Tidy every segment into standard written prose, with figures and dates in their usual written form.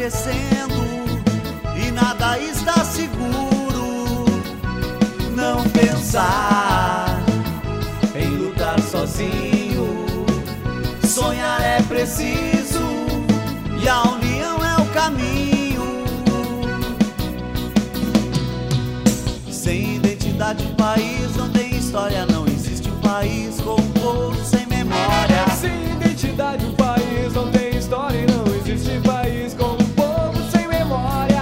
acontecendo e nada está seguro. Não pensar em lutar sozinho. Sonhar é preciso e a união é o caminho. Sem identidade um país não tem história. Não existe um país com um povo sem memória. Sem identidade um país não tem história. E não existe país com um povo sem memória.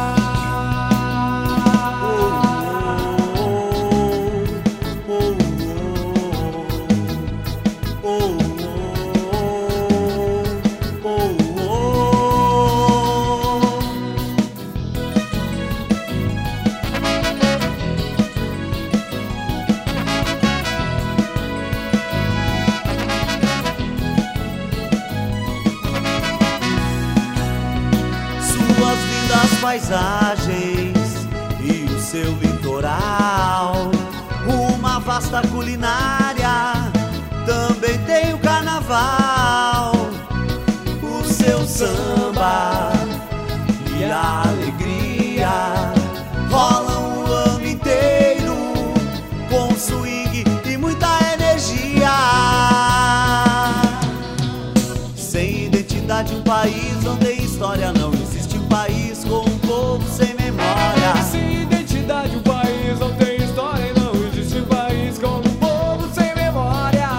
Suas lindas paisagens e o seu litoral, uma vasta culinária, também tem o carnaval, o seu samba e a alegria rolam o ano inteiro com swing e muita energia. Sem identidade um país não tem história. Não existe um país com um povo sem memória. Sem identidade um país não tem história. E não existe país com um povo sem memória.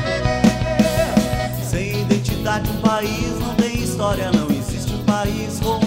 Sem identidade um país não tem história. Não existe um país com